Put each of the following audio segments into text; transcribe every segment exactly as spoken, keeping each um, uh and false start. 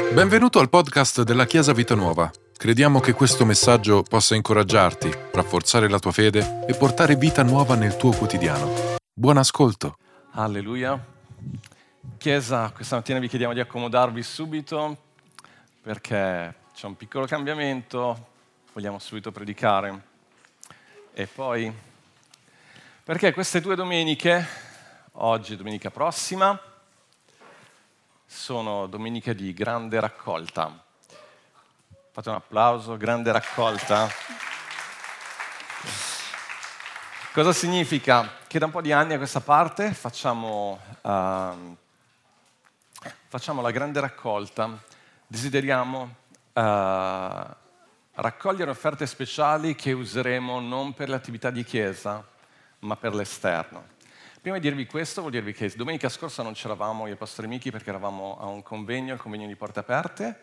Benvenuto al podcast della Chiesa Vita Nuova. Crediamo che questo messaggio possa incoraggiarti, rafforzare la tua fede e portare vita nuova nel tuo quotidiano. Buon ascolto. Alleluia. Chiesa, questa mattina vi chiediamo di accomodarvi subito perché c'è un piccolo cambiamento, vogliamo subito predicare. E poi, perché queste due domeniche, oggi e domenica prossima, sono domeniche di grande raccolta. Fate un applauso, grande raccolta. Cosa significa? Che da un po' di anni a questa parte facciamo, uh, facciamo la grande raccolta, desideriamo uh, raccogliere offerte speciali che useremo non per le attività di chiesa, ma per l'esterno. Prima di dirvi questo, vuol dirvi che domenica scorsa non c'eravamo io e Pastore Michi perché eravamo a un convegno, il convegno di Porte Aperte.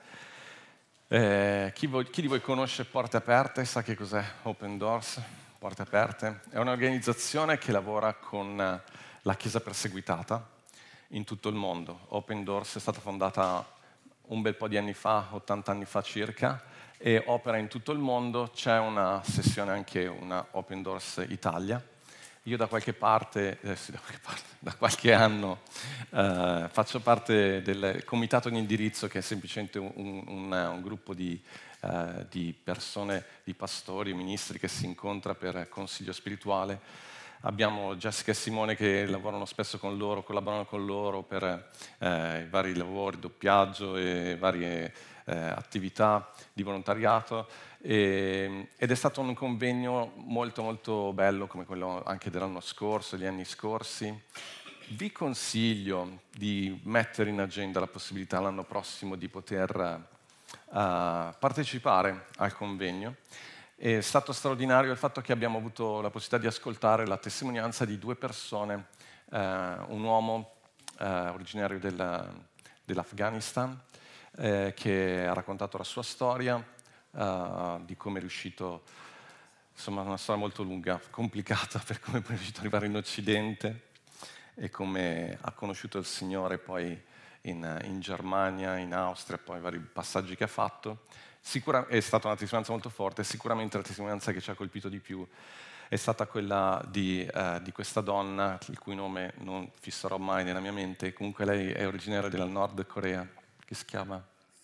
Eh, chi, voi, chi di voi conosce Porte Aperte sa che cos'è Open Doors? Porte Aperte è un'organizzazione che lavora con la Chiesa perseguitata in tutto il mondo. Open Doors è stata fondata un bel po' di anni fa, ottanta anni fa circa, e opera in tutto il mondo. C'è una sessione anche, una Open Doors Italia. Io da qualche parte, eh sì, da qualche parte, da qualche anno eh, faccio parte del comitato di indirizzo, che è semplicemente un, un, un gruppo di, eh, di persone, di pastori, ministri che si incontra per consiglio spirituale. Abbiamo Jessica e Simone che lavorano spesso con loro, collaborano con loro per eh, i vari lavori, doppiaggio e varie eh, attività di volontariato. E, ed è stato un convegno molto molto bello come quello anche dell'anno scorso, degli anni scorsi. Vi consiglio di mettere in agenda la possibilità l'anno prossimo di poter uh, partecipare al convegno. È stato straordinario il fatto che abbiamo avuto la possibilità di ascoltare la testimonianza di due persone, uh, un uomo uh, originario del, dell'Afghanistan uh, che ha raccontato la sua storia, Uh, di come è riuscito, insomma una storia molto lunga, complicata, per come è riuscito ad arrivare in Occidente e come ha conosciuto il Signore poi in, in Germania, in Austria, poi i vari passaggi che ha fatto. Sicura, è stata una testimonianza molto forte. Sicuramente la testimonianza che ci ha colpito di più è stata quella di, uh, di questa donna, il cui nome non fisserò mai nella mia mente. Comunque lei è originaria della Nord Corea, che si chiama?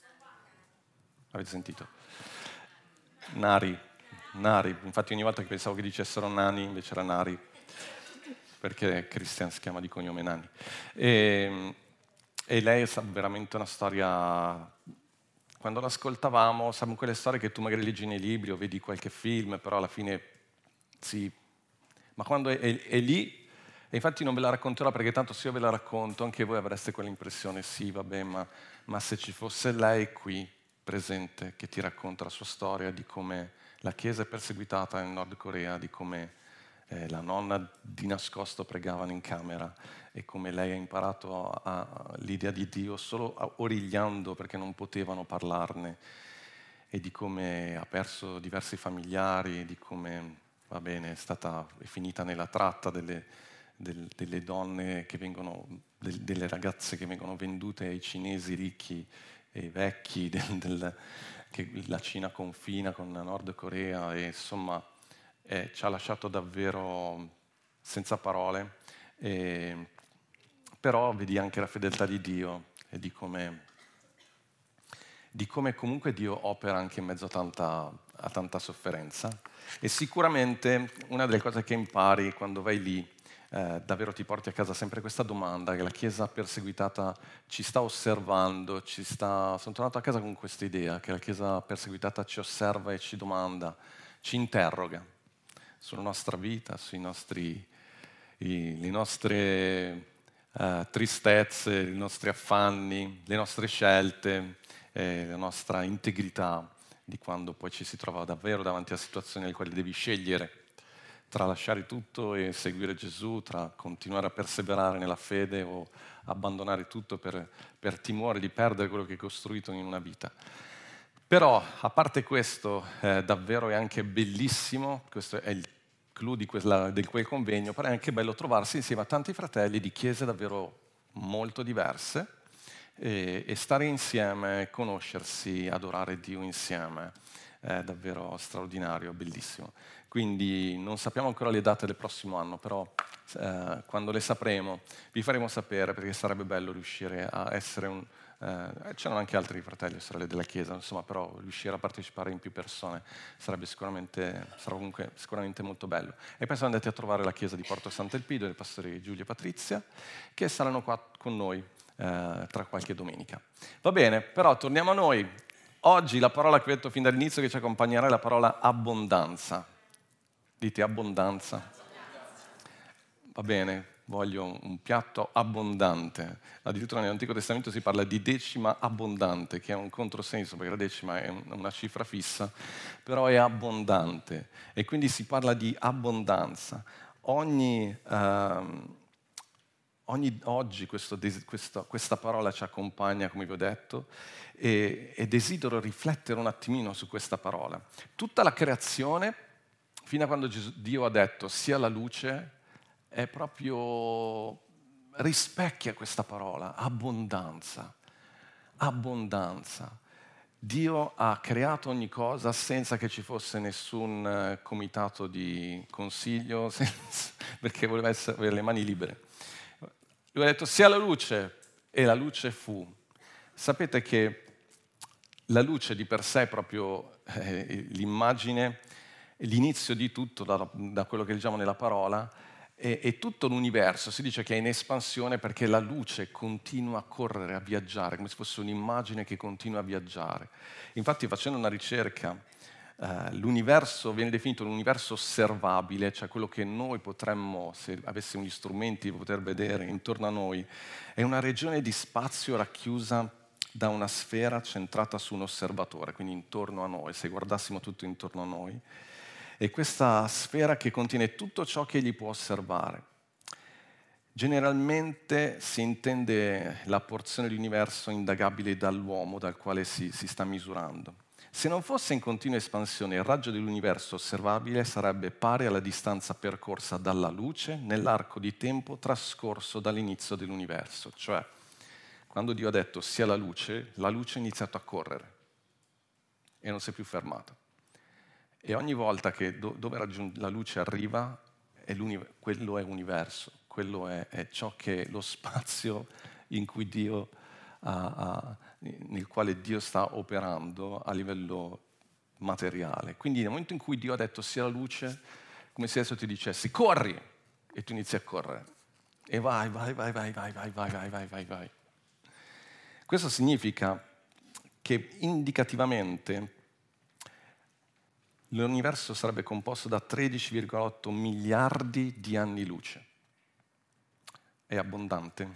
Avete sentito? Nari, Nari, infatti ogni volta che pensavo che dicessero Nani invece era Nari, perché Christian si chiama di cognome Nani. E, e lei è veramente una storia, quando l'ascoltavamo, sappiamo quelle storie che tu magari leggi nei libri o vedi qualche film, però alla fine sì, ma quando è, è, è lì, e infatti non ve la racconterò perché tanto se io ve la racconto anche voi avreste quell'impressione, sì vabbè, ma, ma se ci fosse lei qui, presente, che ti racconta la sua storia di come la Chiesa è perseguitata in Nord Corea, di come eh, la nonna di nascosto pregavano in camera e come lei ha imparato a, a, l'idea di Dio solo a, origliando perché non potevano parlarne, e di come ha perso diversi familiari, di come, va bene, è stata è finita nella tratta delle, del, delle donne che vengono, del, delle ragazze che vengono vendute ai cinesi ricchi e vecchi, del, del, che la Cina confina con la Nord Corea, e insomma eh, ci ha lasciato davvero senza parole, e, però vedi anche la fedeltà di Dio e di come, di come comunque Dio opera anche in mezzo a tanta, a tanta sofferenza. E sicuramente una delle cose che impari quando vai lì, Eh, davvero ti porti a casa sempre questa domanda, che la Chiesa perseguitata ci sta osservando, ci sta... sono tornato a casa con questa idea, che la Chiesa perseguitata ci osserva e ci domanda, ci interroga sulla nostra vita, sui nostri, i, le nostre uh, tristezze, i nostri affanni, le nostre scelte, eh, la nostra integrità, di quando poi ci si trova davvero davanti a situazioni nelle quali devi scegliere tra lasciare tutto e seguire Gesù, tra continuare a perseverare nella fede o abbandonare tutto per, per timore di perdere quello che hai costruito in una vita. Però, a parte questo, eh, davvero è anche bellissimo, questo è il clou di quella, di quel convegno, però è anche bello trovarsi insieme a tanti fratelli di chiese davvero molto diverse, e, e stare insieme, conoscersi, adorare Dio insieme. È davvero straordinario, bellissimo. Quindi non sappiamo ancora le date del prossimo anno, però eh, quando le sapremo vi faremo sapere, perché sarebbe bello riuscire a essere un... Eh, c'erano anche altri fratelli e sorelle della Chiesa, insomma, però riuscire a partecipare in più persone sarebbe sicuramente, sarà comunque sicuramente molto bello. E poi siamo andati a trovare la Chiesa di Porto Sant'Elpidio, dei pastori Giulio e Patrizia, che saranno qua con noi eh, tra qualche domenica. Va bene, però torniamo a noi. Oggi la parola che ho detto fin dall'inizio che ci accompagnerà è la parola abbondanza. Dite abbondanza. Va bene. Voglio un piatto abbondante. Addirittura nell'Antico Testamento si parla di decima abbondante, che è un controsenso, perché la decima è una cifra fissa, però è abbondante. E quindi si parla di abbondanza. Ogni, ehm, ogni, oggi questo, questo, questa parola ci accompagna, come vi ho detto, e, e desidero riflettere un attimino su questa parola. Tutta la creazione, fino a quando Gesù, Dio ha detto sia la luce, è proprio rispecchia questa parola, abbondanza, abbondanza. Dio ha creato ogni cosa senza che ci fosse nessun uh, comitato di consiglio, senza, perché voleva essere, avere le mani libere. Lui ha detto sia la luce, e la luce fu. Sapete che la luce di per sé è proprio eh, l'immagine, l'inizio di tutto, da, da quello che leggiamo nella parola. E tutto l'universo si dice che è in espansione perché la luce continua a correre, a viaggiare, come se fosse un'immagine che continua a viaggiare. Infatti, facendo una ricerca, eh, l'universo viene definito un universo osservabile, cioè quello che noi potremmo, se avessimo gli strumenti, poter vedere intorno a noi, è una regione di spazio racchiusa da una sfera centrata su un osservatore, quindi intorno a noi, se guardassimo tutto intorno a noi. E questa sfera che contiene tutto ciò che egli può osservare. Generalmente si intende la porzione dell'universo indagabile dall'uomo, dal quale si, si sta misurando. Se non fosse in continua espansione, il raggio dell'universo osservabile sarebbe pari alla distanza percorsa dalla luce nell'arco di tempo trascorso dall'inizio dell'universo. Cioè, quando Dio ha detto sia la luce, la luce ha iniziato a correre e non si è più fermata. E ogni volta che do, dove raggiunge, la luce arriva, è quello è universo, quello è, è ciò che è lo spazio in cui Dio ha, ha, nel quale Dio sta operando a livello materiale. Quindi nel momento in cui Dio ha detto sia la luce, come se adesso ti dicessi corri, e tu inizi a correre. E vai, vai, vai, vai, vai, vai, vai, vai, vai, vai, vai. Questo significa che indicativamente l'universo sarebbe composto da tredici virgola otto miliardi di anni luce. È abbondante.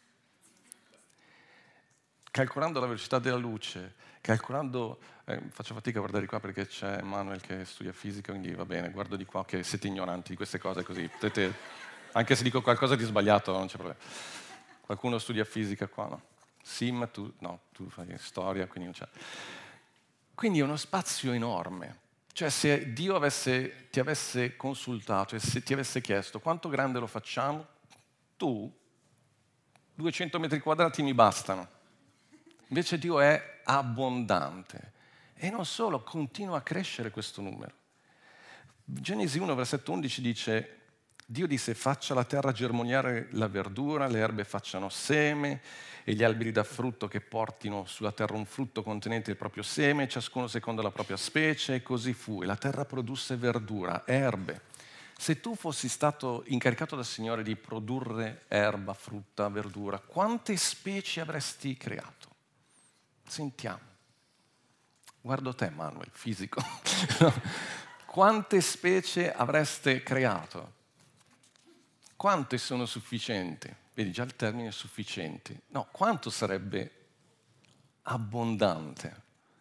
Calcolando la velocità della luce, calcolando... Eh, faccio fatica a guardare di qua perché c'è Manuel che studia fisica, quindi va bene, guardo di qua che siete ignoranti di queste cose così. Potete, anche se dico qualcosa di sbagliato non c'è problema. Qualcuno studia fisica qua, no? Sim, tu, no, tu fai storia, quindi non c'è. Quindi è uno spazio enorme. Cioè se Dio avesse, ti avesse consultato e se ti avesse chiesto quanto grande lo facciamo, tu, duecento metri quadrati mi bastano. Invece Dio è abbondante. E non solo, continua a crescere questo numero. Genesi uno, versetto undici dice, Dio disse faccia la terra germogliare la verdura, le erbe facciano seme e gli alberi da frutto che portino sulla terra un frutto contenente il proprio seme, ciascuno secondo la propria specie, e così fu. E la terra produsse verdura, erbe. Se tu fossi stato incaricato dal Signore di produrre erba, frutta, verdura, quante specie avresti creato? Sentiamo. Guardo te, Manuel, fisico. Quante specie avreste creato? Quante sono sufficienti? Vedi, già il termine è sufficienti. No, quanto sarebbe abbondante?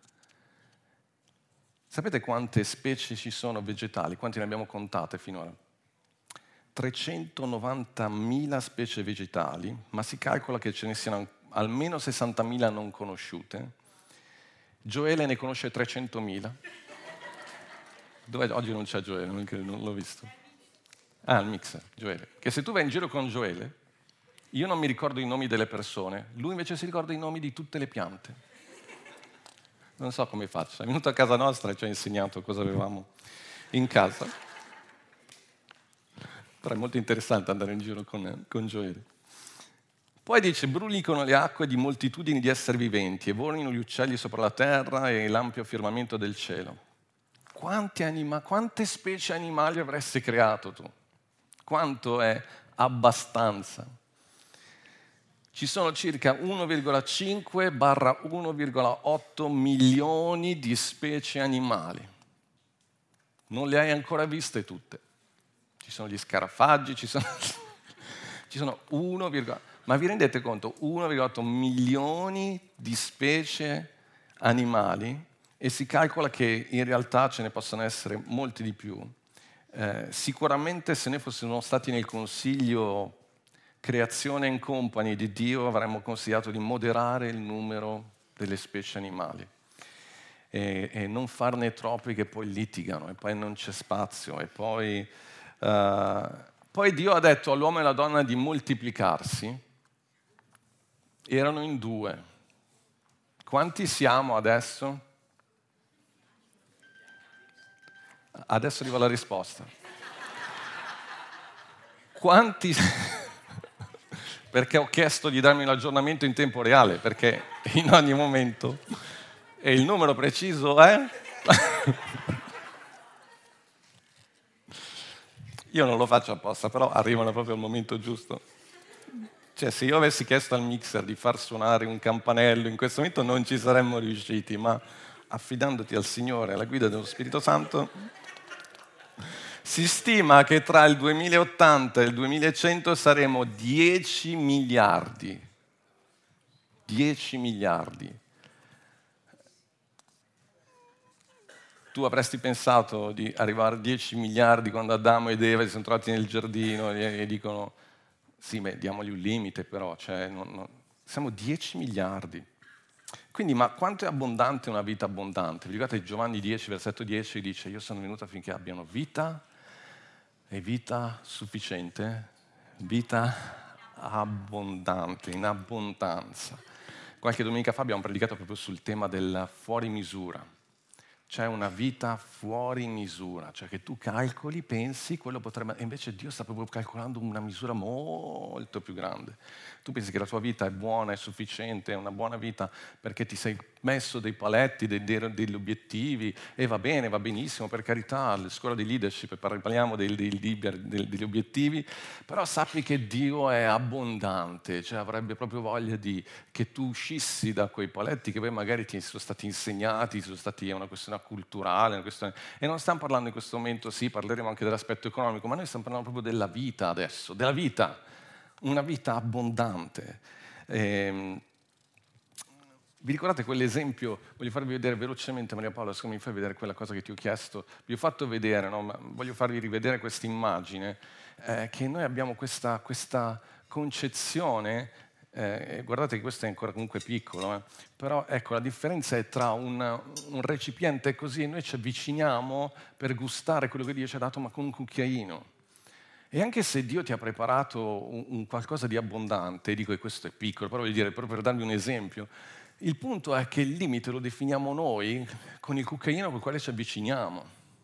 Sapete quante specie ci sono vegetali? Quanti ne abbiamo contate finora? trecentonovantamila specie vegetali, ma si calcola che ce ne siano almeno sessantamila non conosciute. Gioele ne conosce trecentomila. Dov'è? Oggi non c'è Gioele, non l'ho visto. Ah, il mixer, Gioele. Che se tu vai in giro con Gioele, Io non mi ricordo i nomi delle persone, lui invece si ricorda i nomi di tutte le piante. Non so come faccia. È venuto a casa nostra e ci ha insegnato cosa avevamo in casa. Però è molto interessante andare in giro con, con Gioele. Poi dice, brulicano le acque di moltitudini di esseri viventi e volano gli uccelli sopra la terra e l'ampio firmamento del cielo. Quanti anima- quante specie animali avresti creato tu? Quanto è abbastanza? Ci sono circa uno virgola cinque uno virgola otto milioni di specie animali. Non le hai ancora viste tutte. Ci sono gli scarafaggi, ci sono, ci sono uno, ma vi rendete conto? uno virgola otto milioni di specie animali e si calcola che in realtà ce ne possono essere molti di più. Eh, sicuramente se noi fossimo stati nel consiglio Creazione and Company di Dio avremmo consigliato di moderare il numero delle specie animali e, e non farne troppi che poi litigano e poi non c'è spazio e poi, uh, poi Dio ha detto all'uomo e alla donna di moltiplicarsi. Erano in due. Quanti siamo adesso? Adesso arriva la risposta. Quanti... perché ho chiesto di darmi l'aggiornamento in tempo reale, perché in ogni momento, e il numero preciso è... Io non lo faccio apposta, però arrivano proprio al momento giusto. Cioè, se io avessi chiesto al mixer di far suonare un campanello, in questo momento non ci saremmo riusciti, ma affidandoti al Signore, alla guida dello Spirito Santo... Si stima che tra il duemilaottanta e il duemilacento saremo dieci miliardi. dieci miliardi. Tu avresti pensato di arrivare a dieci miliardi quando Adamo ed Eva si sono trovati nel giardino e, e dicono sì, beh, diamogli un limite però, cioè, non, non. Siamo dieci miliardi. Quindi, ma quanto è abbondante una vita abbondante? Vi ricordate Giovanni dieci, versetto dieci, dice io sono venuto affinché abbiano vita e vita sufficiente, vita abbondante, in abbondanza. Qualche domenica fa abbiamo predicato proprio sul tema del fuori misura. C'è una vita fuori misura, cioè che tu calcoli, pensi, quello potrebbe... E invece Dio sta proprio calcolando una misura molto più grande. Tu pensi che la tua vita è buona, è sufficiente, è una buona vita perché ti sei messo dei paletti, dei, dei, degli obiettivi, e va bene, va benissimo, per carità, alla scuola di leadership parliamo dei, dei, dei, degli obiettivi, però sappi che Dio è abbondante, cioè avrebbe proprio voglia di che tu uscissi da quei paletti che poi magari ti sono stati insegnati, sono stati, è una questione culturale, una questione, e non stiamo parlando in questo momento, sì, parleremo anche dell'aspetto economico, ma noi stiamo parlando proprio della vita adesso, della vita, una vita abbondante. Ehm, Vi ricordate quell'esempio? Voglio farvi vedere velocemente, Maria Paola, se mi fai vedere quella cosa che ti ho chiesto. Vi ho fatto vedere, no? Ma voglio farvi rivedere questa immagine, eh, che noi abbiamo questa, questa concezione, eh, guardate che questo è ancora comunque piccolo, eh, però ecco, la differenza è tra un, un recipiente così e noi ci avviciniamo per gustare quello che Dio ci ha dato, ma con un cucchiaino. E anche se Dio ti ha preparato un, un qualcosa di abbondante, dico che questo è piccolo, però voglio dire, proprio per darvi un esempio, il punto è che il limite lo definiamo noi con il cucchiaino col quale ci avviciniamo.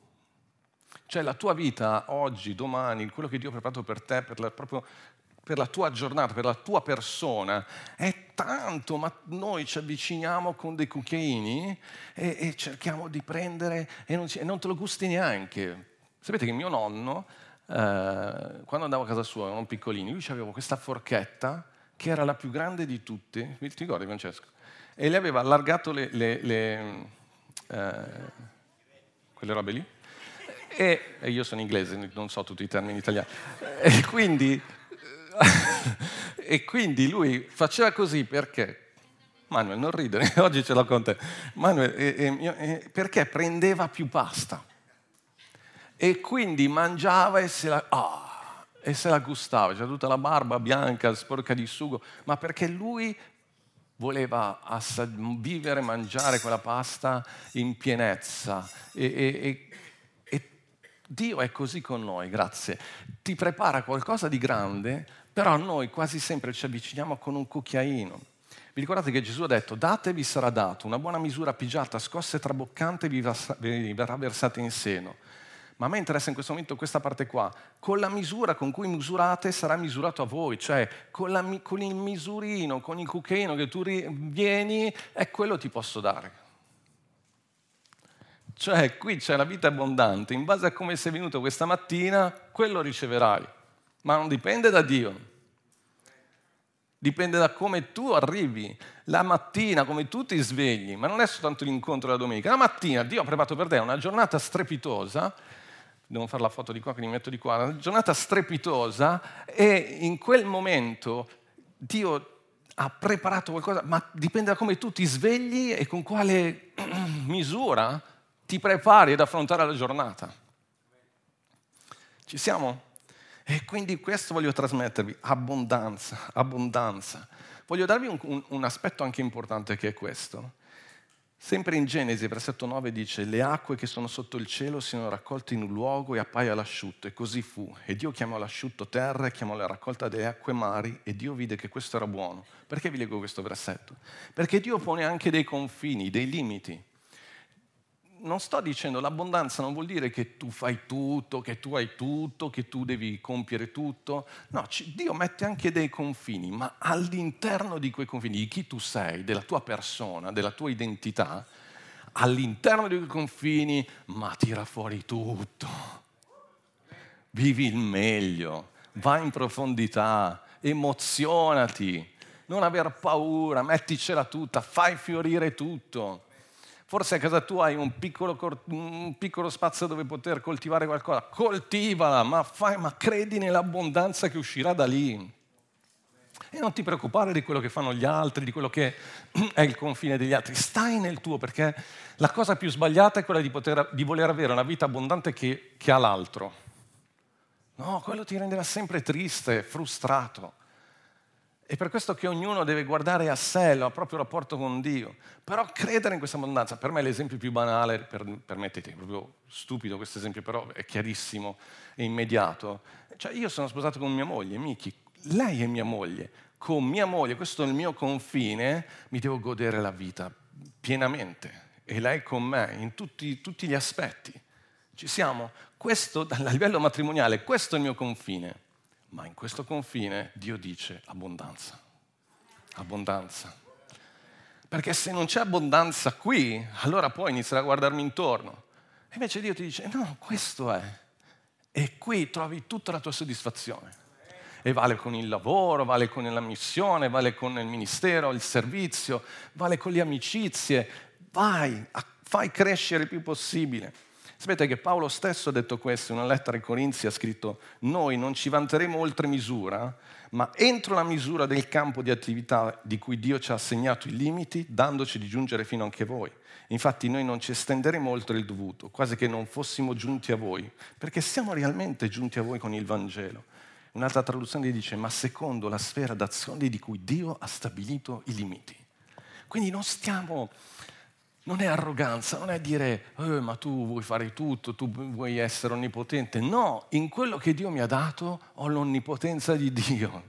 Cioè la tua vita oggi, domani, quello che Dio ha preparato per te, per la, proprio per la tua giornata, per la tua persona, è tanto, ma noi ci avviciniamo con dei cucchiaini e, e cerchiamo di prendere e non, ci, e non te lo gusti neanche. Sapete che mio nonno, eh, quando andavo a casa sua, erano piccolini, lui aveva questa forchetta che era la più grande di tutte. Ti ricordi, Francesco? E le aveva allargato le, le, le eh, quelle robe lì e, e io sono inglese, non so tutti i termini italiani e quindi, e quindi lui faceva così perché Manuel non ridere, oggi ce l'ho con te Manuel, e, e, e, perché prendeva più pasta e quindi mangiava e se la, oh, e se la gustava, c'era tutta la barba bianca sporca di sugo, ma perché lui voleva assa- vivere, mangiare quella pasta in pienezza. E, e, e, e Dio è così con noi, grazie. Ti prepara qualcosa di grande, Però noi quasi sempre ci avviciniamo con un cucchiaino. Vi ricordate che Gesù ha detto: date vi sarà dato, una buona misura pigiata, scossa e traboccante vi, vas- vi verrà versata in seno. Ma a me interessa in questo momento questa parte qua. Con la misura con cui misurate sarà misurato a voi, cioè con, la, con il misurino, con il cucchiaino che tu ri- vieni, è quello ti posso dare. Cioè qui c'è la vita abbondante, in base a come sei venuto questa mattina, quello riceverai. Ma non dipende da Dio. Dipende da come tu arrivi la mattina, come tu ti svegli, ma non è soltanto l'incontro della domenica. La mattina Dio ha preparato per te una giornata strepitosa, devo fare la foto di qua che mi metto di qua, una giornata strepitosa, e in quel momento Dio ha preparato qualcosa, ma dipende da come tu ti svegli e con quale misura ti prepari ad affrontare la giornata. Ci siamo? E quindi questo voglio trasmettervi, abbondanza, abbondanza. Voglio darvi un, un, un aspetto anche importante che è questo. Sempre in Genesi, versetto nove dice: le acque che sono sotto il cielo siano raccolte in un luogo e appaia l'asciutto, e così fu. E Dio chiamò l'asciutto terra e chiamò la raccolta delle acque mari, e Dio vide che questo era buono. Perché vi leggo questo versetto? Perché Dio pone anche dei confini, dei limiti. Non sto dicendo, l'abbondanza non vuol dire che tu fai tutto, che tu hai tutto, che tu devi compiere tutto. No, Dio mette anche dei confini, ma all'interno di quei confini, di chi tu sei, della tua persona, della tua identità, all'interno di quei confini, ma tira fuori tutto. Vivi il meglio, vai in profondità, emozionati, non aver paura, metticela tutta, fai fiorire tutto. Forse a casa tua hai un piccolo, un piccolo spazio dove poter coltivare qualcosa, coltivala, ma, fai, ma credi nell'abbondanza che uscirà da lì. E non ti preoccupare di quello che fanno gli altri, di quello che è il confine degli altri. Stai nel tuo, perché la cosa più sbagliata è quella di, poter, di voler avere una vita abbondante che, che ha l'altro. No, quello ti renderà sempre triste, frustrato. È per questo che ognuno deve guardare a sé, al proprio rapporto con Dio. Però credere in questa abbondanza, per me è l'esempio più banale, per, permettete, è proprio stupido questo esempio, però è chiarissimo e immediato. Cioè io sono sposato con mia moglie, Miki, lei è mia moglie. Con mia moglie, questo è il mio confine, mi devo godere la vita pienamente. E lei con me, in tutti, tutti gli aspetti. Ci siamo? Questo, a livello matrimoniale, questo è il mio confine. Ma in questo confine Dio dice abbondanza, abbondanza. Perché se non c'è abbondanza qui, allora poi inizierai a guardarmi intorno. E invece Dio ti dice, no, questo è. E qui trovi tutta la tua soddisfazione. E vale con il lavoro, vale con la missione, vale con il ministero, il servizio, vale con le amicizie. Vai, fai crescere il più possibile. Sapete che Paolo stesso ha detto questo in una lettera ai Corinzi, ha scritto: noi non ci vanteremo oltre misura, ma entro la misura del campo di attività di cui Dio ci ha assegnato i limiti, dandoci di giungere fino anche a voi. Infatti noi non ci estenderemo oltre il dovuto, quasi che non fossimo giunti a voi, perché siamo realmente giunti a voi con il Vangelo. Un'altra traduzione dice: ma secondo la sfera d'azione di cui Dio ha stabilito i limiti. Quindi non stiamo... Non è arroganza, non è dire eh, ma tu vuoi fare tutto, tu vuoi essere onnipotente. No, in quello che Dio mi ha dato ho l'onnipotenza di Dio.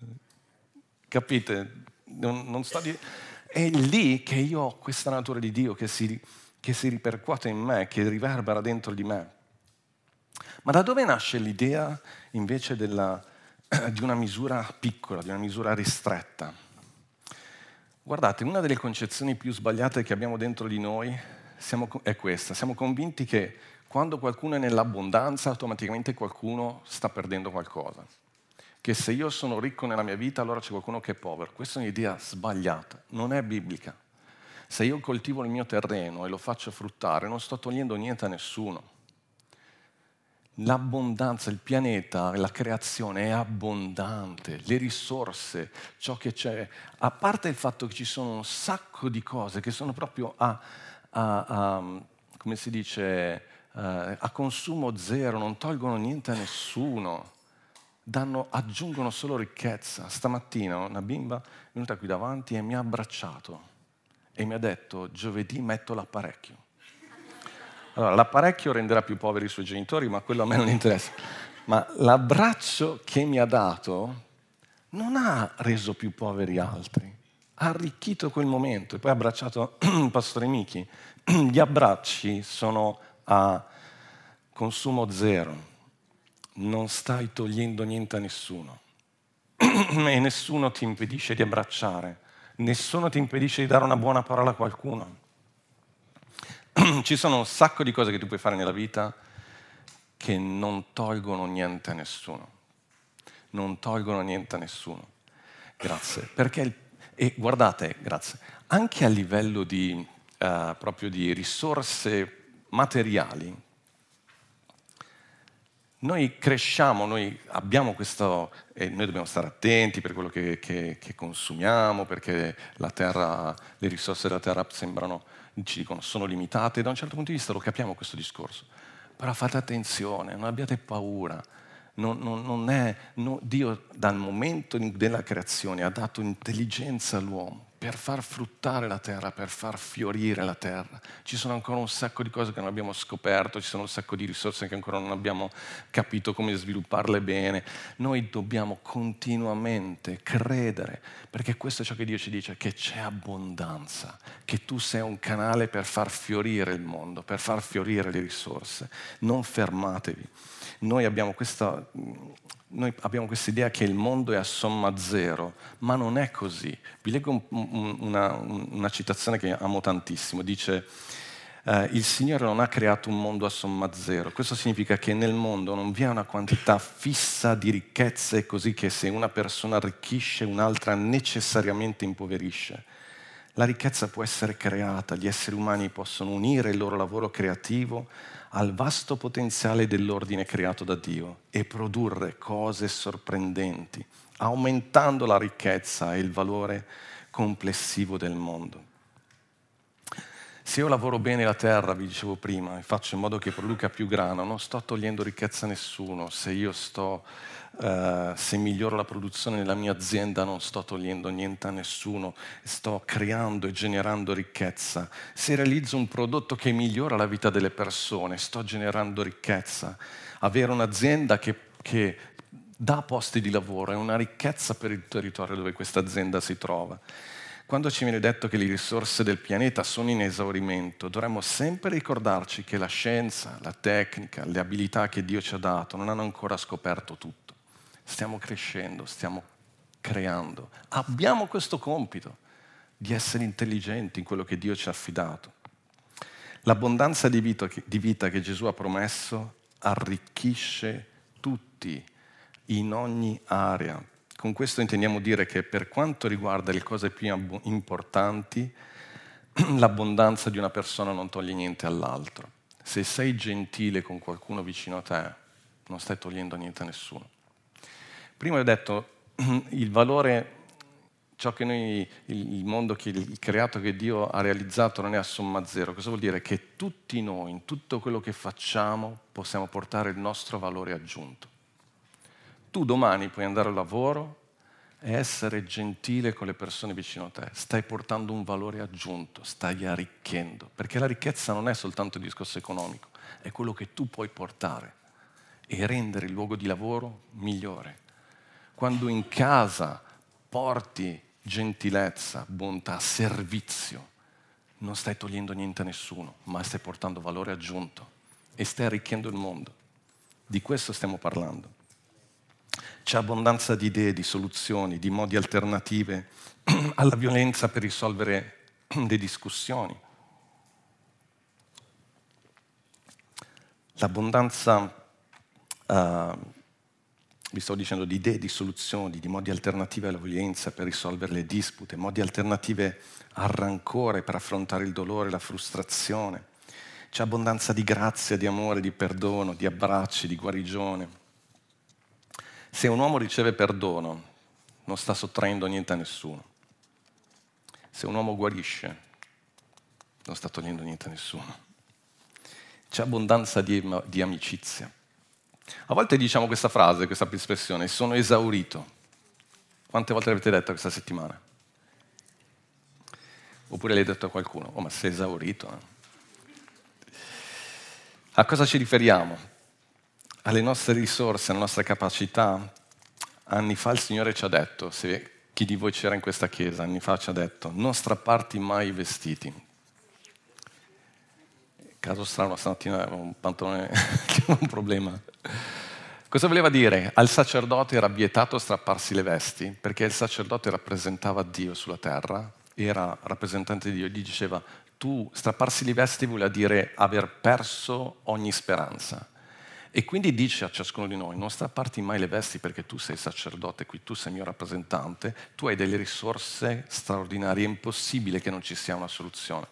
Capite? Non, non sto di... È lì che io ho questa natura di Dio che si, che si ripercuote in me, che riverbera dentro di me. Ma da dove nasce l'idea invece della, di una misura piccola, di una misura ristretta? Guardate, una delle concezioni più sbagliate che abbiamo dentro di noi siamo, è questa. Siamo convinti che quando qualcuno è nell'abbondanza, automaticamente qualcuno sta perdendo qualcosa. Che se io sono ricco nella mia vita, allora c'è qualcuno che è povero. Questa è un'idea sbagliata, non è biblica. Se io coltivo il mio terreno e lo faccio fruttare, non sto togliendo niente a nessuno. L'abbondanza, il pianeta, la creazione è abbondante, le risorse, ciò che c'è, a parte il fatto che ci sono un sacco di cose che sono proprio a, a, a come si dice, a consumo zero, non tolgono niente a nessuno, danno, aggiungono solo ricchezza. Stamattina una bimba è venuta qui davanti e mi ha abbracciato e mi ha detto: giovedì metto l'apparecchio. Allora, l'apparecchio renderà più poveri i suoi genitori, ma quello a me non interessa. Ma l'abbraccio che mi ha dato non ha reso più poveri altri, ha arricchito quel momento e poi ha abbracciato Pastore Michi. Gli abbracci sono a consumo zero, non stai togliendo niente a nessuno e nessuno ti impedisce di abbracciare, nessuno ti impedisce di dare una buona parola a qualcuno. Ci sono un sacco di cose che tu puoi fare nella vita che non tolgono niente a nessuno, non tolgono niente a nessuno. Grazie. Perché il, e guardate, grazie, anche a livello di Uh, proprio di risorse materiali, noi cresciamo, noi abbiamo questo, e noi dobbiamo stare attenti per quello che, che, che consumiamo, perché la terra, le risorse della terra sembrano, ci dicono, sono limitate, e da un certo punto di vista lo capiamo questo discorso, però fate attenzione, non abbiate paura. Non, non, non è, no, Dio dal momento della creazione ha dato intelligenza all'uomo per far fruttare la terra, per far fiorire la terra. Ci sono ancora un sacco di cose che non abbiamo scoperto, ci sono un sacco di risorse che ancora non abbiamo capito come svilupparle bene. Noi dobbiamo continuamente credere, perché questo è ciò che Dio ci dice, che c'è abbondanza, che tu sei un canale per far fiorire il mondo, per far fiorire le risorse. Non fermatevi. Noi abbiamo questa, noi abbiamo questa idea che il mondo è a somma zero, ma non è così. Vi leggo un, un, una, una citazione che amo tantissimo. Dice, eh, il Signore non ha creato un mondo a somma zero. Questo significa che nel mondo non vi è una quantità fissa di ricchezze, così che se una persona arricchisce, un'altra necessariamente impoverisce. La ricchezza può essere creata, gli esseri umani possono unire il loro lavoro creativo al vasto potenziale dell'ordine creato da Dio e produrre cose sorprendenti, aumentando la ricchezza e il valore complessivo del mondo. Se io lavoro bene la terra, vi dicevo prima, e faccio in modo che produca più grano, non sto togliendo ricchezza a nessuno. Se io sto, uh, se miglioro la produzione nella mia azienda, non sto togliendo niente a nessuno, sto creando e generando ricchezza. Se realizzo un prodotto che migliora la vita delle persone, sto generando ricchezza. Avere un'azienda che, che dà posti di lavoro è una ricchezza per il territorio dove questa azienda si trova. Quando ci viene detto che le risorse del pianeta sono in esaurimento, dovremmo sempre ricordarci che la scienza, la tecnica, le abilità che Dio ci ha dato non hanno ancora scoperto tutto. Stiamo crescendo, stiamo creando. Abbiamo questo compito di essere intelligenti in quello che Dio ci ha affidato. L'abbondanza di vita che, di vita che Gesù ha promesso arricchisce tutti in ogni area. Con questo intendiamo dire che per quanto riguarda le cose più ab- importanti, l'abbondanza di una persona non toglie niente all'altro. Se sei gentile con qualcuno vicino a te, non stai togliendo niente a nessuno. Prima ho detto il valore, ciò che noi, il mondo, che, il creato che Dio ha realizzato non è a somma zero. Cosa vuol dire? Che tutti noi, in tutto quello che facciamo, possiamo portare il nostro valore aggiunto. Tu domani puoi andare al lavoro e essere gentile con le persone vicino a te. Stai portando un valore aggiunto, stai arricchendo. Perché la ricchezza non è soltanto il discorso economico, è quello che tu puoi portare e rendere il luogo di lavoro migliore. Quando in casa porti gentilezza, bontà, servizio, non stai togliendo niente a nessuno, ma stai portando valore aggiunto e stai arricchendo il mondo. Di questo stiamo parlando. C'è abbondanza di idee, di soluzioni, di modi alternativi alla violenza per risolvere le discussioni. L'abbondanza, uh, vi sto dicendo, di idee, di soluzioni, di modi alternativi alla violenza per risolvere le dispute, modi alternativi al rancore per affrontare il dolore, la frustrazione. C'è abbondanza di grazia, di amore, di perdono, di abbracci, di guarigione. Se un uomo riceve perdono, non sta sottraendo niente a nessuno. Se un uomo guarisce, non sta togliendo niente a nessuno. C'è abbondanza di, di amicizia. A volte diciamo questa frase, questa espressione, sono esaurito. Quante volte l'avete detto questa settimana? Oppure l'hai detto a qualcuno, oh ma sei esaurito. Eh? A cosa ci riferiamo? Alle nostre risorse, alla nostra capacità Anni fa il Signore ci ha detto, se chi di voi c'era in questa chiesa, anni fa ci ha detto, non strapparti mai i vestiti. Caso strano, stamattina avevo un pantalone che era un problema. Cosa voleva dire? Al sacerdote era vietato strapparsi le vesti, perché il sacerdote rappresentava Dio sulla terra, era rappresentante di Dio, gli diceva, tu strapparsi le vesti vuol dire aver perso ogni speranza. E quindi dice a ciascuno di noi, non strapparti mai le vesti perché tu sei sacerdote, qui tu sei mio rappresentante, tu hai delle risorse straordinarie, è impossibile che non ci sia una soluzione.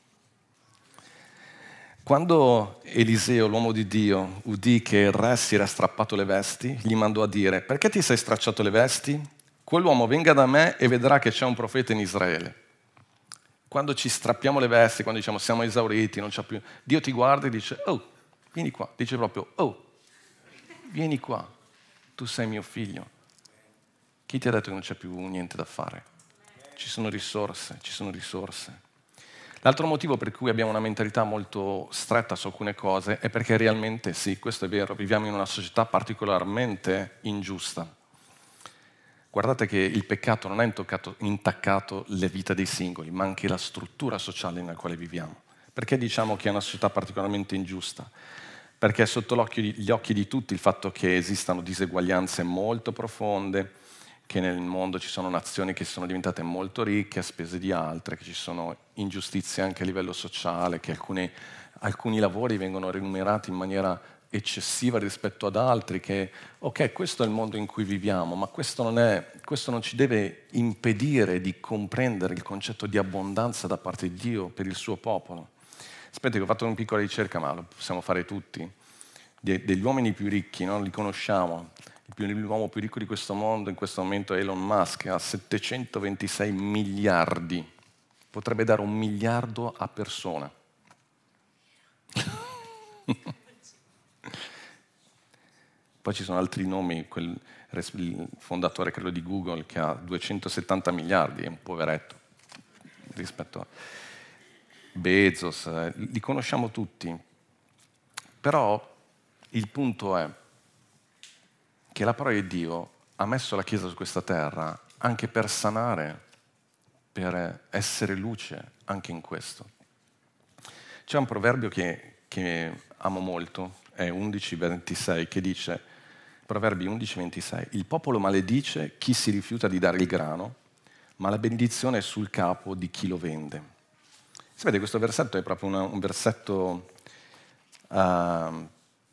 Quando Eliseo, l'uomo di Dio, udì che il re si era strappato le vesti, gli mandò a dire, perché ti sei stracciato le vesti? Quell'uomo venga da me e vedrà che c'è un profeta in Israele. Quando ci strappiamo le vesti, quando diciamo siamo esauriti, non c'è più, Dio ti guarda e dice, oh, vieni qua, dice proprio, oh, vieni qua, tu sei mio figlio. Chi ti ha detto che non c'è più niente da fare? Ci sono risorse, ci sono risorse. L'altro motivo per cui abbiamo una mentalità molto stretta su alcune cose è perché realmente, sì, questo è vero, viviamo in una società particolarmente ingiusta. Guardate che il peccato non ha intoccato, intaccato le vite dei singoli, ma anche la struttura sociale nella quale viviamo. Perché diciamo che è una società particolarmente ingiusta? Perché è sotto gli occhi di tutti il fatto che esistano diseguaglianze molto profonde, che nel mondo ci sono nazioni che sono diventate molto ricche a spese di altre, che ci sono ingiustizie anche a livello sociale, che alcuni, alcuni lavori vengono remunerati in maniera eccessiva rispetto ad altri, che ok, questo è il mondo in cui viviamo, ma questo non, è, questo non ci deve impedire di comprendere il concetto di abbondanza da parte di Dio per il suo popolo. Aspetta che ho fatto una piccola ricerca, ma lo possiamo fare tutti, De, degli uomini più ricchi, no? Li conosciamo. L'uomo più ricco di questo mondo in questo momento è Elon Musk, ha settecentoventisei miliardi, potrebbe dare un miliardo a persona. Poi ci sono altri nomi, quel, il fondatore credo di Google che ha duecentosettanta miliardi, è un poveretto rispetto a Bezos, eh, li conosciamo tutti, però il punto è che la parola di Dio ha messo la Chiesa su questa terra anche per sanare, per essere luce anche in questo. C'è un proverbio che, che amo molto, è undici ventisei, che dice, Proverbi undici ventisei, il popolo maledice chi si rifiuta di dare il grano, ma la benedizione è sul capo di chi lo vende. Sapete, questo versetto è proprio una, un versetto uh,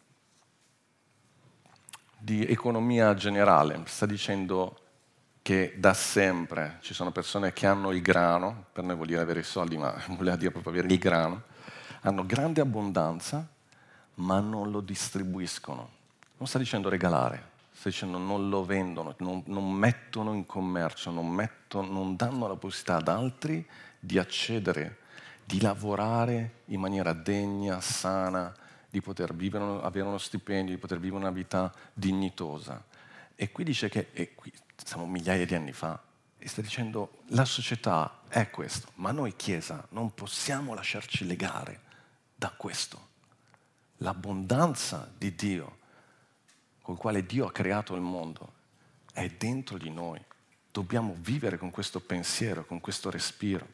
di economia generale, sta dicendo che da sempre ci sono persone che hanno il grano, per noi vuol dire avere i soldi, ma voleva dire proprio avere il grano, hanno grande abbondanza, ma non lo distribuiscono. Non sta dicendo regalare, sta dicendo non lo vendono, non, non mettono in commercio, non, mettono, non danno la possibilità ad altri di accedere, di lavorare in maniera degna, sana, di poter vivere, avere uno stipendio, di poter vivere una vita dignitosa. E qui dice che, e qui siamo migliaia di anni fa, e sta dicendo la società è questo, ma noi Chiesa non possiamo lasciarci legare da questo. L'abbondanza di Dio, col quale Dio ha creato il mondo, è dentro di noi. Dobbiamo vivere con questo pensiero, con questo respiro.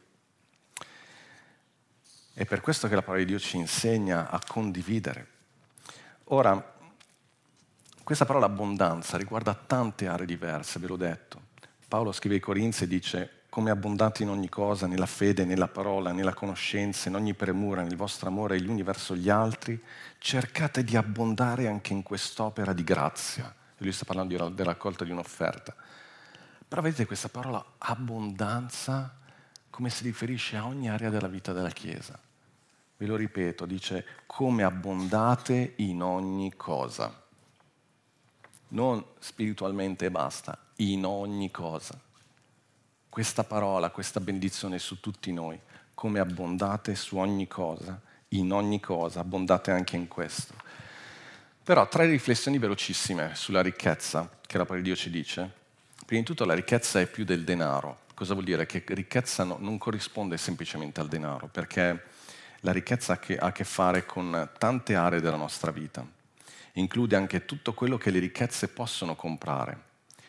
È per questo che la parola di Dio ci insegna a condividere. Ora, questa parola abbondanza riguarda tante aree diverse, ve l'ho detto. Paolo scrive ai Corinzi e dice, come abbondate in ogni cosa, nella fede, nella parola, nella conoscenza, in ogni premura, nel vostro amore gli uni verso gli altri, cercate di abbondare anche in quest'opera di grazia. E lui sta parlando della raccolta di un'offerta. Però vedete questa parola abbondanza come si riferisce a ogni area della vita della Chiesa. Ve lo ripeto, dice come abbondate in ogni cosa. Non spiritualmente e basta, in ogni cosa. Questa parola, questa benedizione è su tutti noi, come abbondate su ogni cosa, in ogni cosa, abbondate anche in questo. Però tre riflessioni velocissime sulla ricchezza che la parola di Dio ci dice. Prima di tutto la ricchezza è più del denaro. Cosa vuol dire? Che ricchezza no, non corrisponde semplicemente al denaro, perché la ricchezza ha, che, ha a che fare con tante aree della nostra vita. Include anche tutto quello che le ricchezze possono comprare.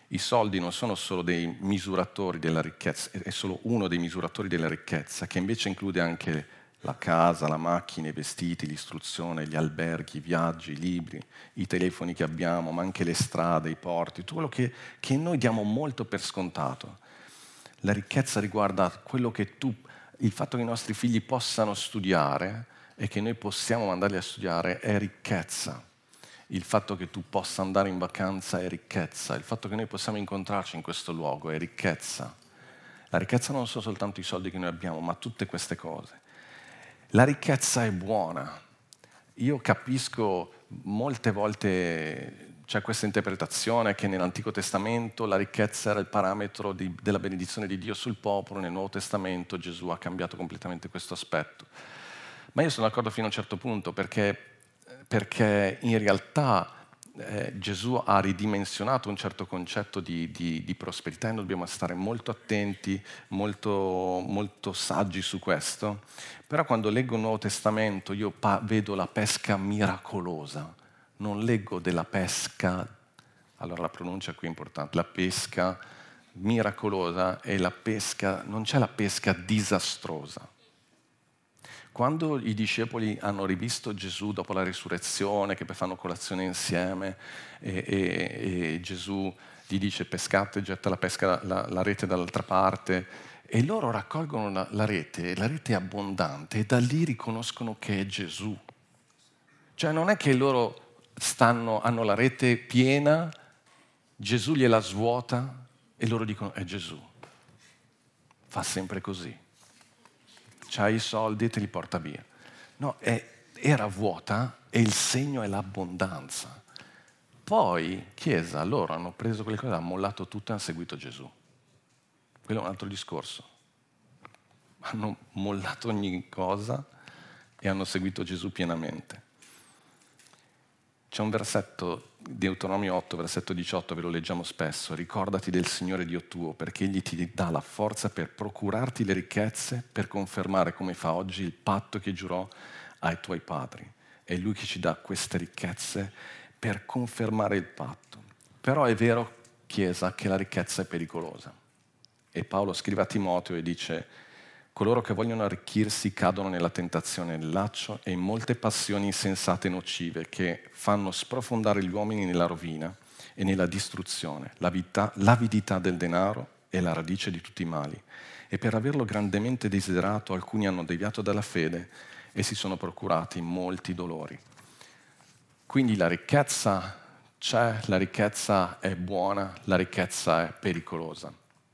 I soldi non sono solo dei misuratori della ricchezza, è solo uno dei misuratori della ricchezza, che invece include anche la casa, la macchina, i vestiti, l'istruzione, gli alberghi, i viaggi, i libri, i telefoni che abbiamo, ma anche le strade, i porti, tutto quello che, che noi diamo molto per scontato. La ricchezza riguarda quello che tu, il fatto che i nostri figli possano studiare e che noi possiamo mandarli a studiare è ricchezza. Il fatto che tu possa andare in vacanza è ricchezza. Il fatto che noi possiamo incontrarci in questo luogo è ricchezza. La ricchezza non sono soltanto i soldi che noi abbiamo, ma tutte queste cose. La ricchezza è buona. Io capisco, molte volte c'è questa interpretazione che nell'Antico Testamento la ricchezza era il parametro di, della benedizione di Dio sul popolo, nel Nuovo Testamento Gesù ha cambiato completamente questo aspetto. Ma io sono d'accordo fino a un certo punto, perché, perché in realtà eh, Gesù ha ridimensionato un certo concetto di, di, di prosperità e noi dobbiamo stare molto attenti, molto, molto saggi su questo. Però quando leggo il Nuovo Testamento io pa- vedo la pesca miracolosa, non leggo della pesca, allora la pronuncia qui è importante, la pesca miracolosa è la pesca, non c'è la pesca disastrosa. Quando i discepoli hanno rivisto Gesù dopo la risurrezione, che fanno colazione insieme, e, e, e Gesù gli dice pescate, getta la, pesca, la, la rete dall'altra parte, e loro raccolgono la, la rete, la rete è abbondante, e da lì riconoscono che è Gesù. Cioè non è che loro stanno, hanno la rete piena, Gesù gliela svuota, e loro dicono è Gesù. Fa sempre così. C'hai i soldi e te li porta via. No, è, era vuota e il segno è l'abbondanza. Poi, Chiesa, loro hanno preso quelle cose, hanno mollato tutto e hanno seguito Gesù. Quello è un altro discorso. Hanno mollato ogni cosa e hanno seguito Gesù pienamente. C'è un versetto, Deuteronomio otto, versetto diciotto, ve lo leggiamo spesso. Ricordati del Signore Dio tuo, perché Egli ti dà la forza per procurarti le ricchezze, per confermare come fa oggi il patto che giurò ai tuoi padri. È Lui che ci dà queste ricchezze per confermare il patto. Però è vero, Chiesa, che la ricchezza è pericolosa. E Paolo scrive a Timoteo e dice: coloro che vogliono arricchirsi cadono nella tentazione, nel laccio e in molte passioni insensate e nocive che fanno sprofondare gli uomini nella rovina e nella distruzione. L'avidità, l'avidità del denaro è la radice di tutti i mali. E per averlo grandemente desiderato alcuni hanno deviato dalla fede e si sono procurati molti dolori. Quindi la ricchezza c'è, la ricchezza è buona, la ricchezza è pericolosa.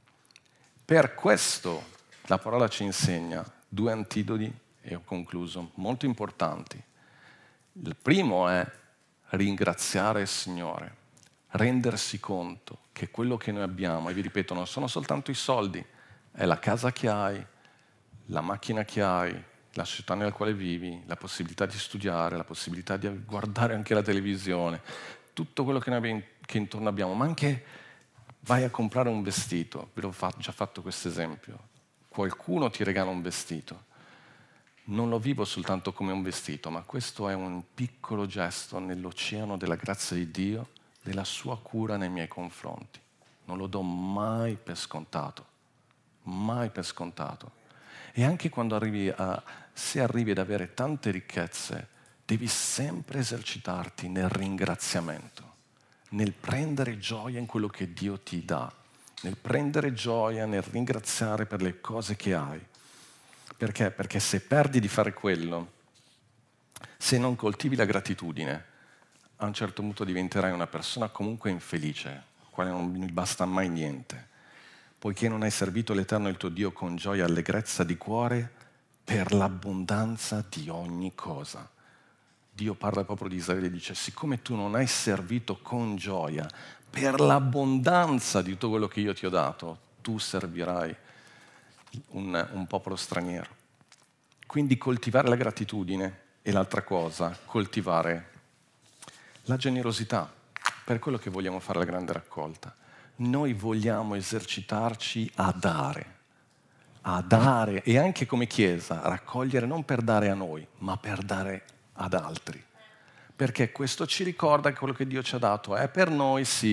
Per questo la parola ci insegna due antidoti, e ho concluso, molto importanti. Il primo è ringraziare il Signore, rendersi conto che quello che noi abbiamo, e vi ripeto, non sono soltanto i soldi, è la casa che hai, la macchina che hai, la città nella quale vivi, la possibilità di studiare, la possibilità di guardare anche la televisione, tutto quello che noi abbiamo, che intorno abbiamo, ma anche vai a comprare un vestito, ve l'ho già fatto questo esempio. Qualcuno ti regala un vestito. Non lo vivo soltanto come un vestito, ma questo è un piccolo gesto nell'oceano della grazia di Dio, della sua cura nei miei confronti. Non lo do mai per scontato, mai per scontato. E anche quando arrivi a, se arrivi ad avere tante ricchezze, devi sempre esercitarti nel ringraziamento, nel prendere gioia in quello che Dio ti dà, nel prendere gioia, nel ringraziare per le cose che hai. Perché? Perché se perdi di fare quello, se non coltivi la gratitudine, a un certo punto diventerai una persona comunque infelice, quale non gli basta mai niente, poiché non hai servito l'Eterno il tuo Dio con gioia e allegrezza di cuore per l'abbondanza di ogni cosa. Dio parla al popolo di Israele e dice: siccome tu non hai servito con gioia per l'abbondanza di tutto quello che io ti ho dato, tu servirai un, un popolo straniero. Quindi coltivare la gratitudine e l'altra cosa, coltivare la generosità, per quello che vogliamo fare la grande raccolta. Noi vogliamo esercitarci a dare, a dare, e anche come Chiesa, raccogliere non per dare a noi, ma per dare ad altri. Perché questo ci ricorda che quello che Dio ci ha dato è per noi, sì,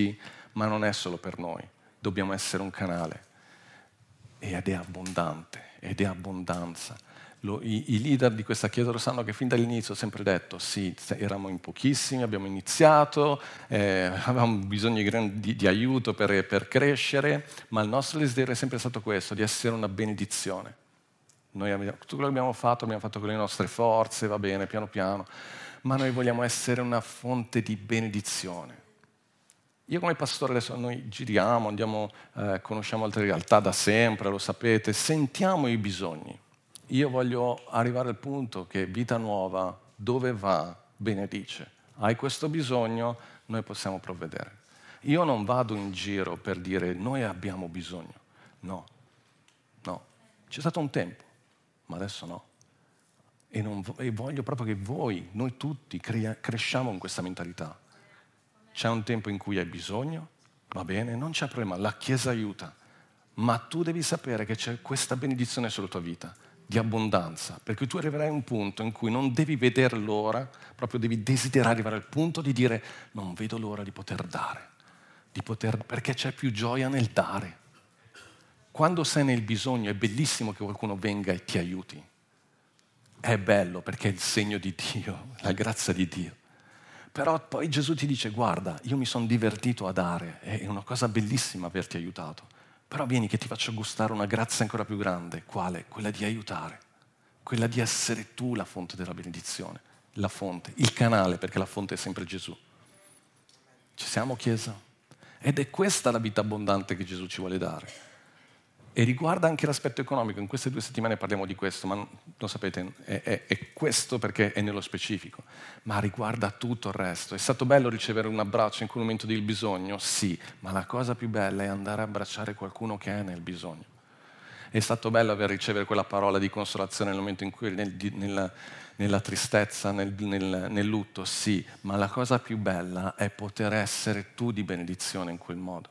ma non è solo per noi, dobbiamo essere un canale. Ed è abbondante, ed è abbondanza. Lo, i, I leader di questa chiesa lo sanno che fin dall'inizio ho sempre detto, sì, eravamo in pochissimi, abbiamo iniziato, eh, avevamo bisogno di, di, di aiuto per, per crescere, ma il nostro desiderio è sempre stato questo, di essere una benedizione. Noi abbiamo, tutto quello che abbiamo fatto, abbiamo fatto con le nostre forze, va bene, piano piano, ma noi vogliamo essere una fonte di benedizione. Io come pastore adesso noi giriamo, andiamo, eh, conosciamo altre realtà da sempre, lo sapete, sentiamo i bisogni. Io voglio arrivare al punto che Vita Nuova, dove va, benedice. Hai questo bisogno, noi possiamo provvedere. Io non vado in giro per dire noi abbiamo bisogno. No, no. C'è stato un tempo, ma adesso no. E, non, e voglio proprio che voi, noi tutti, crea, cresciamo in questa mentalità. C'è un tempo in cui hai bisogno, va bene, non c'è problema, la Chiesa aiuta, ma tu devi sapere che c'è questa benedizione sulla tua vita, di abbondanza, perché tu arriverai a un punto in cui non devi vedere l'ora, proprio devi desiderare arrivare al punto di dire non vedo l'ora di poter dare, di poter, perché c'è più gioia nel dare. Quando sei nel bisogno è bellissimo che qualcuno venga e ti aiuti, è bello perché è il segno di Dio, la grazia di Dio. Però poi Gesù ti dice, guarda, io mi sono divertito a dare, è una cosa bellissima averti aiutato, però vieni che ti faccio gustare una grazia ancora più grande. Quale? Quella di aiutare, quella di essere tu la fonte della benedizione, la fonte, il canale, perché la fonte è sempre Gesù. Ci siamo, Chiesa? Ed è questa la vita abbondante che Gesù ci vuole dare. E riguarda anche l'aspetto economico. In queste due settimane parliamo di questo, ma lo sapete, è, è, è questo perché è nello specifico, ma riguarda tutto il resto. È stato bello ricevere un abbraccio in quel momento del bisogno? Sì, ma la cosa più bella è andare a abbracciare qualcuno che è nel bisogno. È stato bello aver ricevere quella parola di consolazione nel momento in cui nel, nella, nella tristezza, nel, nel, nel lutto? Sì, ma la cosa più bella è poter essere tu di benedizione in quel modo.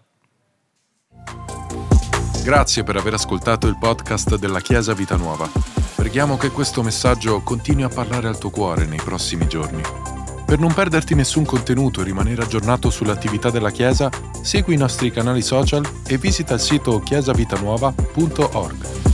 Grazie per aver ascoltato il podcast della Chiesa Vita Nuova. Preghiamo che questo messaggio continui a parlare al tuo cuore nei prossimi giorni. Per non perderti nessun contenuto e rimanere aggiornato sull'attività della Chiesa, segui i nostri canali social e visita il sito chiesa vita nuova punto org.